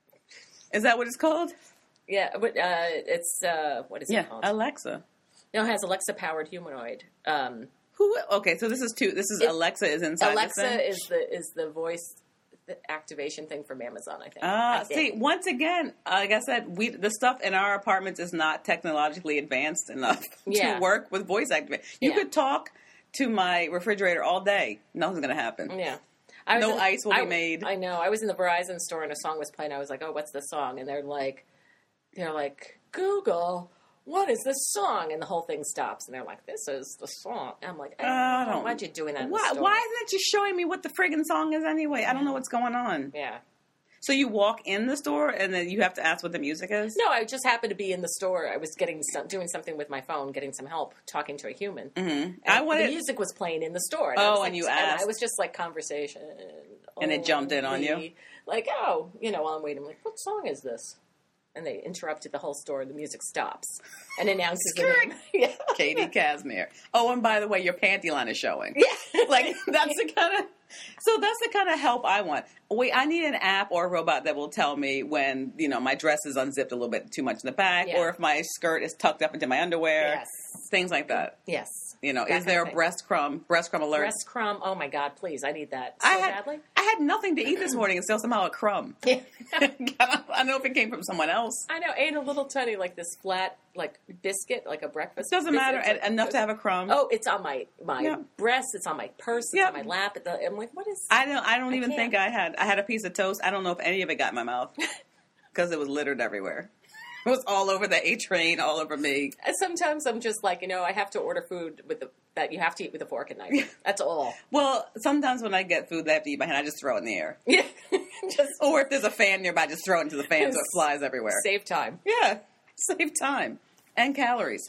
Is that what it's called? Yeah, but uh, it's, uh, what is Yeah. it called? Alexa. No, it has Alexa-powered humanoid. Um, Who? Okay, so this is two. This is It- Alexa is inside this Alexa thing? is the is the voice activation thing from Amazon, I think. Ah, I see, think. once again, like I said, we the stuff in our apartments is not technologically advanced enough Yeah. to work with voice activation. You Yeah. could talk to my refrigerator all day. Nothing's going to happen. Yeah. I was No in- ice will be I- made. I know. I was in the Verizon store and a song was playing. I was like, "Oh, what's this song?" And they're like, "They're like Google, what is this song?" And the whole thing stops. And they're like, "This is the song." And I'm like, Uh, I "Oh, don't- why'd you doing that?" In Why, the store? why isn't it just showing me what the friggin' song is anyway? I don't know what's going on. Yeah. So you walk in the store and then you have to ask what the music is? No, I just happened to be in the store. I was getting some, doing something with my phone, getting some help, talking to a human. Mm-hmm. And I the wanted, music was playing in the store. And I Oh, was and like- you and asked. I was just like conversation. And it jumped in on you? only- Like, oh, you know, while I'm waiting, I'm like, what song is this? And they interrupted the whole store. The music stops and announces the Skirt. name. Yeah. Katie Casimir. Oh, and by the way, your panty line is showing. Yeah. Like, that's the kind of, so that's the kind of help I want. Wait, I need an app or a robot that will tell me when, you know, my dress is unzipped a little bit too much in the back, Yeah. or if my skirt is tucked up into my underwear. Yes. Things like that. Yes. You know, That is kind there of a thing. breast crumb, breast crumb alert? Breast crumb. Oh my God, please. I need that so I had, badly. I had nothing to eat this morning and still somehow a crumb. Yeah. I don't know if it came from someone else. I know. Ate a little tiny, like this flat, like biscuit, like a breakfast. Doesn't biscuit. matter. It's like- Enough to have a crumb. Oh, it's on my my Yeah. breast. It's on my purse. It's Yep. on my lap. At the, I'm like, what is? I don't. I don't I even can't. think I had. I had a piece of toast. I don't know if any of it got in my mouth because it was littered everywhere. It was all over the A train, all over me. And sometimes I'm just like, you know, I have to order food with the that you have to eat with a fork and knife. That's all. Well, sometimes when I get food that I have to eat by hand, I just throw it in the air. Yeah, just Or if there's a fan nearby, just throw it into the fan so it flies everywhere. save time. Yeah, save time and calories.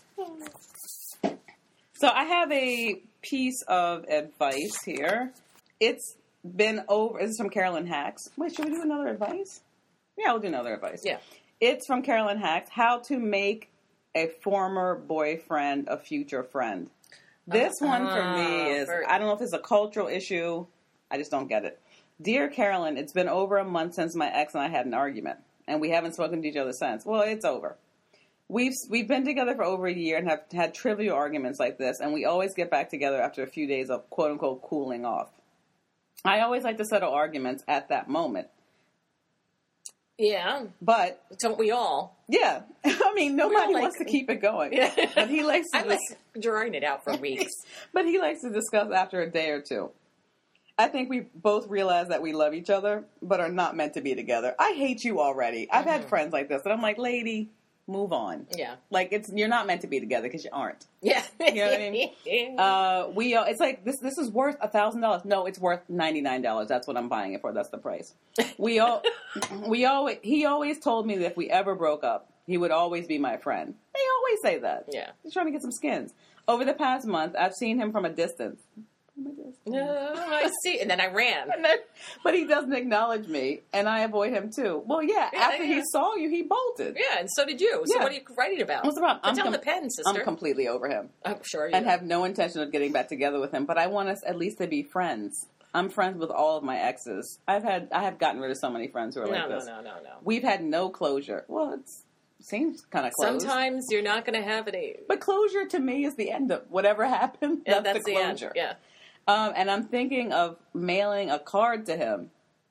So I have a piece of advice here. It's been over. This is from Carolyn Hacks. Wait, should we do another advice? Yeah, we'll do another advice. Yeah. It's from Carolyn Hacks. How to make a former boyfriend a future friend. This one for me is, very- I don't know if it's a cultural issue. I just don't get it. Dear Carolyn, it's been over a month since my ex and I had an argument, and we haven't spoken to each other since. Well, it's over. We've we've been together for over a year and have had trivial arguments like this, and we always get back together after a few days of quote-unquote cooling off. I always like to settle arguments at that moment. Yeah. But Don't we all? yeah, I mean, nobody like- wants to keep it going. Yeah. But he likes to I dis- like drawing it out for weeks. but he likes to discuss after a day or two. I think we both realize that we love each other, but are not meant to be together. I hate you already. I've had friends like this, and I'm like, lady, move on. Yeah. Like, it's you're not meant to be together because you aren't. Yeah. You know what I mean? Uh, we uh, it's like this. This is worth a thousand dollars. No, it's worth ninety nine dollars. That's what I'm buying it for. That's the price. We all, we always. He always told me that if we ever broke up, he would always be my friend. They always say that. Yeah. He's trying to get some skins. Over the past month, I've seen him from a distance. No, I see. And then I ran. But he doesn't acknowledge me, and I avoid him too. Well, yeah. Yeah, after yeah. he saw you, he bolted. Yeah, and so did you. So Yeah. what are you writing about? What's the problem? Put I'm down com- the pen, sister. I'm completely over him. I'm sure you And are. have no intention of getting back together with him, but I want us at least to be friends. I'm friends with all of my exes. I've had I have gotten rid of so many friends who are No, like no, this. no, no, no. We've had no closure. Well, it seems kind of close. Sometimes you're not going to have any. But closure to me is the end of whatever happened. Yeah, That's, that's the the end. closure. Yeah. Um, and I'm thinking of mailing a card to him.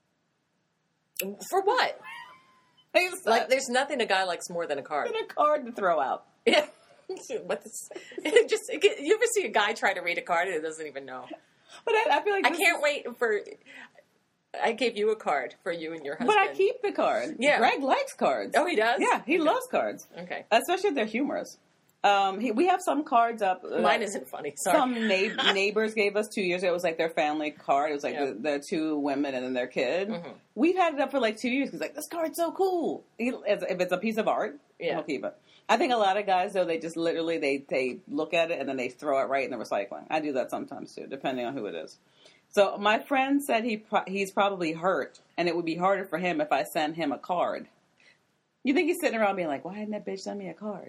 For what? He's Like, there's nothing a guy likes more than a card. a card to throw out. Yeah. What this, just you ever see a guy try to read a card and it doesn't even know? But I, I feel like I this can't is- wait for. I gave you a card for you and your husband. But I keep the card. Yeah. Greg likes cards. Oh, he does. Yeah, he Okay. loves cards, Okay. especially if they're humorous. Um, he, we have some cards up. uh, Mine isn't funny. Sorry. Some na- neighbors gave us two years ago. It was like their family card. It was like Yeah. the, the two women and then their kid. Mhm. We've had it up for like two years because like this card's so cool. He, if if it's a piece of art, Yeah. we'll keep it. I think a lot of guys though they just literally they they look at it and then they throw it right in the recycling. I do that sometimes too, depending on who it is. So my friend said he pro- he's probably hurt, and it would be harder for him if I send him a card. You think he's sitting around being like, "Why didn't that bitch send me a card?"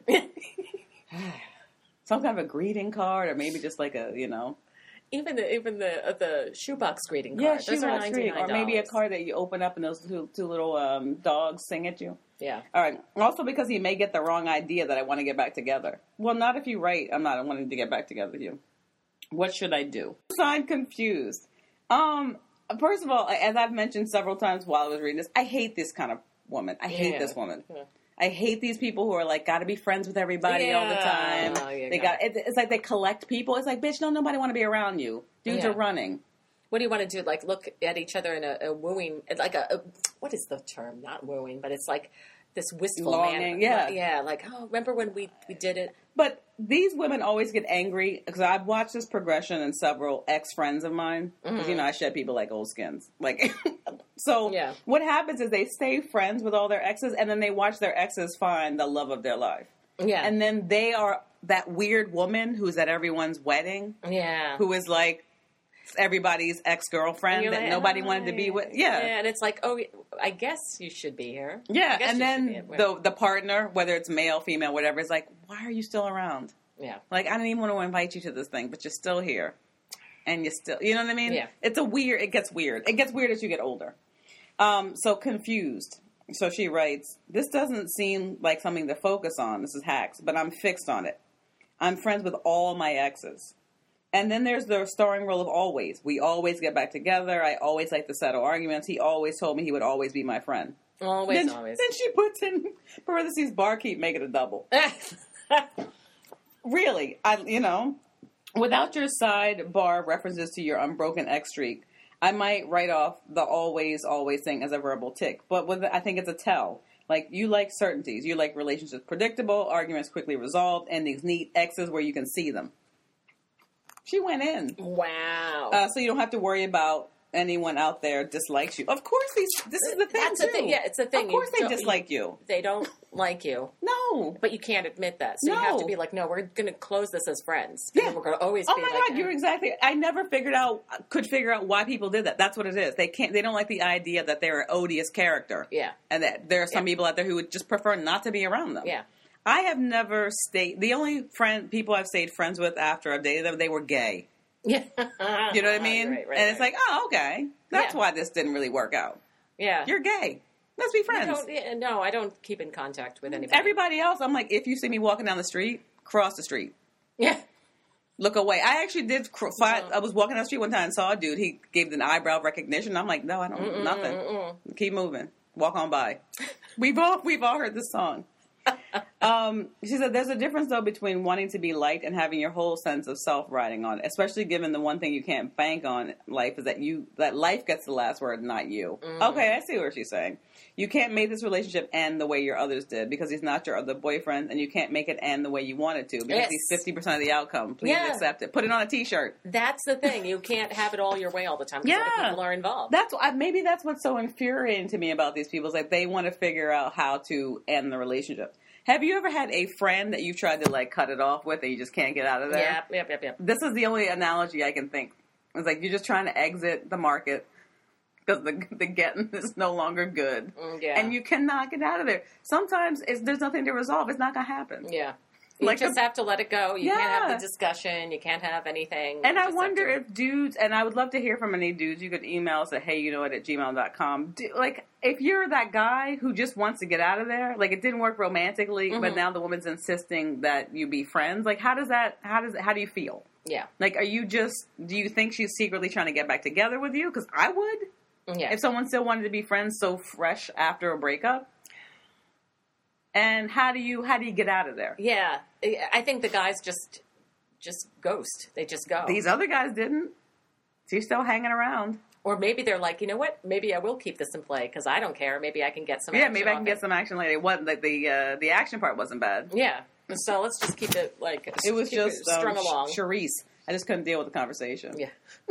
Some kind of a greeting card, or maybe just like a, you know. Even the even the uh, the shoebox greeting card. Yeah, Those shoebox are greeting. Or maybe a ninety-nine dollars. card that you open up and those two, two little um, dogs sing at you. Yeah. All right. Also because he may get the wrong idea that I want to get back together. Well, not if you write, I'm not wanting to get back together with you. What should I do? I'm confused. Um, first of all, as I've mentioned several times while I was reading this, I hate this kind of woman. I hate Yeah. this woman. Yeah. I hate these people who are like, got to be friends with everybody all the Yeah. time. Oh, you they got got. It, it's like they collect people. It's like, bitch, no, nobody want to be around you. Dudes Yeah. are running. What do you want to do? Like look at each other in a, a wooing, like a, a what is the term? Not wooing, but it's like this wistful Longing, man. yeah. yeah. Like oh, remember when we we did it? But these women always get angry because I've watched this progression in several ex friends of mine. Because you know I shed people like old skins. Like, so Yeah. what happens is they stay friends with all their exes, and then they watch their exes find the love of their life, Yeah. and then they are that weird woman who's at everyone's wedding, yeah. who is like everybody's ex And girlfriend you're that like, nobody "Oh, wanted to be yeah." with. Yeah. Yeah, and it's like, oh, I guess you should be here. Yeah, I guess and you should then be at- the the partner, whether it's male, female, whatever, is like, why are you still around? yeah. Like, I didn't even want to invite you to this thing, but you're still here. And you're still, you know what I mean? Yeah. It's a weird, it gets weird. It gets weird as you get older. Um, so confused. So she writes, this doesn't seem like something to focus on. This is hacks, but I'm fixed on it. I'm friends with all my exes. And then there's the starring role of always. We always get back together. I always like to settle arguments. He always told me he would always be my friend. Always, then, always. Then she puts in parentheses, barkeep, make it a double. Really, I you know, without your sidebar references to your unbroken X streak, I might write off the always, always thing as a verbal tick. But with I think it's a tell. Like, you like certainties. You like relationships predictable, arguments quickly resolved, endings neat, X's where you can see them. She went in. Wow. Uh, so you don't have to worry about anyone out there dislikes you. Of course, these. This is the thing. That's too. the thing. Yeah, it's the thing. Of course, You they don't- dislike you. They don't like you, No. but you can't admit that. So you have to No. be like, no, we're going to close this as friends. Yeah. We're going to always Oh be my like, God, you're exactly. I never figured out, could figure out why people did that. That's what it is. They can't. They don't like the idea that they're an odious character. Yeah. And that there are some Yeah. people out there who would just prefer not to be around them. Yeah. I have never stayed. The only friend people I've stayed friends with after I've dated them, they were gay. Yeah. You know what I mean? Right, right, and it's right. like, oh, okay, that's Yeah. why this didn't really work out. yeah. You're gay. Let's be I friends. don't, yeah, no, I don't keep in contact with anybody. Everybody else, I'm like, if you see me walking down the street, cross the street. Yeah. Look away. I actually did. Cr- find, Uh-huh. I was walking down the street one time and saw a dude. He gave an eyebrow recognition. I'm like, no, I don't. nothing. mm-mm. Keep moving. Walk on by. We've all we've all heard this song. Um, she said, there's a difference, though, between wanting to be liked and having your whole sense of self riding on it, especially given the one thing you can't bank on in life is that you that life gets the last word, not you. Mm. Okay, I see what she's saying. You can't make this relationship end the way your others did because he's not your other boyfriend, and you can't make it end the way you want it to because yes. he's fifty percent of the outcome. Please yeah. accept it. Put it on a T-shirt. That's the thing. You can't have it all your way all the time because yeah. other people are involved. That's Maybe that's what's so infuriating to me about these people is like they want to figure out how to end the relationship. Have you ever had a friend that you've tried to, like, cut it off with and you just can't get out of there? Yep, yep, yep, yep. This is the only analogy I can think. It's like you're just trying to exit the market because the the getting is no longer good. Mm, yeah. And you cannot get out of there. Sometimes it's, there's nothing to resolve. It's not going to happen. Yeah. You Like just a, have to let it go. You yeah. can't have the discussion. You can't have anything. And You I just wonder have to- if dudes, and I would love to hear from any dudes, you could email us at hey you know it at gmail dot com. Do, like, if you're that guy who just wants to get out of there, like it didn't work romantically, mm-hmm. but now the woman's insisting that you be friends, like how does that, how does, how do you feel? Yeah. Like, are you just, do you think she's secretly trying to get back together with you? Because I would. Yeah. If someone still wanted to be friends so fresh after a breakup. And how do you how do you get out of there? Yeah, I think the guys just just ghost. They just go. These other guys didn't. She's still hanging around. Or maybe they're like, you know what? Maybe I will keep this in play because I don't care. Maybe I can get some. Yeah, action maybe I off can it. get some action later. It wasn't like the uh, the action part wasn't bad. Yeah. So let's just keep it like It was keep just it strung um, along. Charisse. I just couldn't deal with the conversation. Yeah.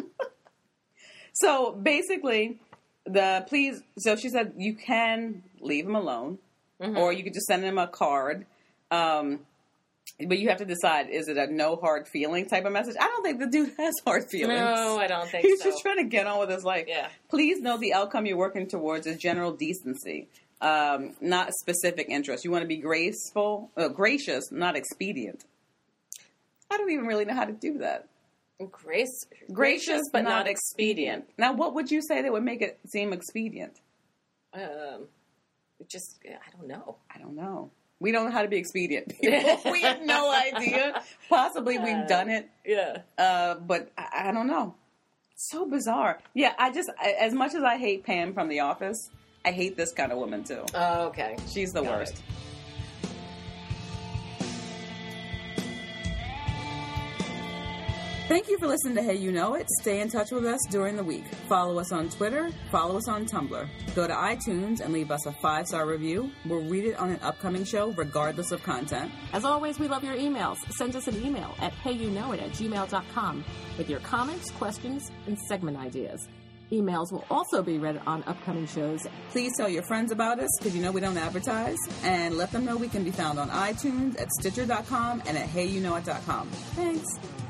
So basically, the please. So she said you can leave him alone. Mm-hmm. Or you could just send him a card. Um, but you have to decide, is it a no hard feeling type of message? I don't think the dude has hard feelings. No, I don't think He's so. just trying to get on with his life. Yeah. Please know the outcome you're working towards is general decency, um, not specific interest. You want to be graceful, uh, gracious, not expedient. I don't even really know how to do that. Grace, Gracious, gracious, but not not expedient. Now, what would you say that would make it seem expedient? Um... Just, I don't know. I don't know. We don't know how to be expedient. We have no idea. Possibly we've done it. Yeah. Uh, but I, I don't know. So bizarre. Yeah, I just, I, as much as I hate Pam from The Office, I hate this kind of woman too. Oh, okay. She's the Got worst. it. Thank you for listening to Hey You Know It. Stay in touch with us during the week. Follow us on Twitter. Follow us on Tumblr. Go to iTunes and leave us a five-star review. We'll read it on an upcoming show, regardless of content. As always, we love your emails. Send us an email at hey you know it at gmail dot com with your comments, questions, and segment ideas. Emails will also be read on upcoming shows. Please tell your friends about us, because you know we don't advertise. And let them know we can be found on iTunes, at Stitcher dot com, and at hey you know it dot com. Thanks.